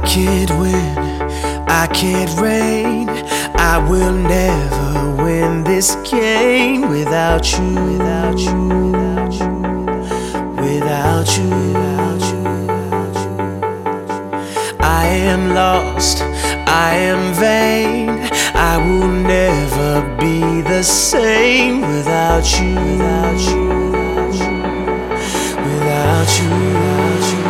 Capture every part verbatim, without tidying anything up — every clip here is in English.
can't win, I can't reign. I will never win this game without you, without you, without you, without you, without you, without you. I am lost, I am vain. I will never be the same without you, without you, without you, without you, without you.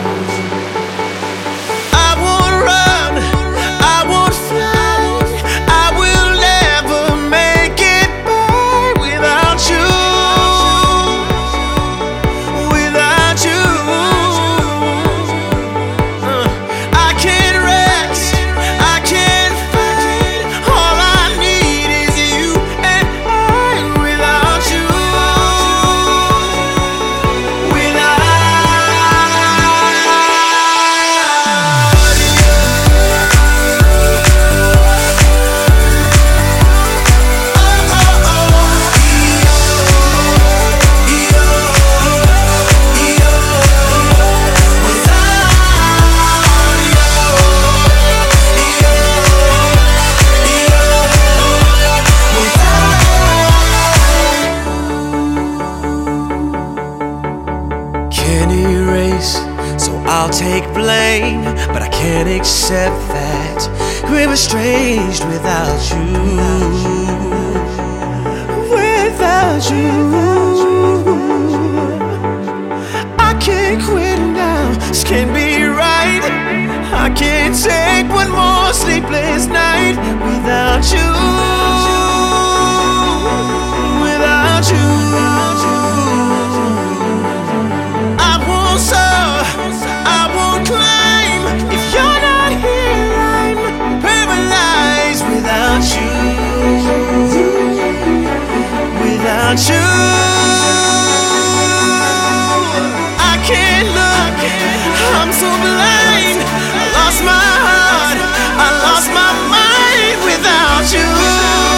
So I'll take blame, but I can't accept that we're estranged without you, without you. I can't quit now, this can't be right. I can't take one more sleepless night without you, without you. Without you, I can't look, I'm so blind. I lost my heart, I lost my mind without you.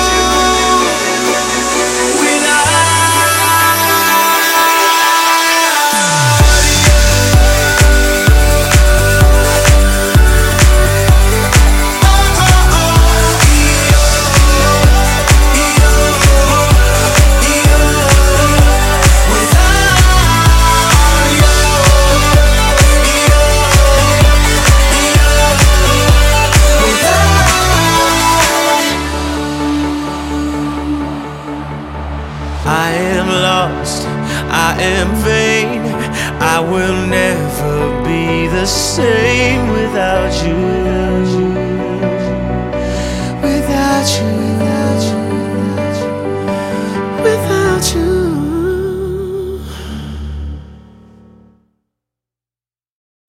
I am lost, I am vain. I will never be the same without you.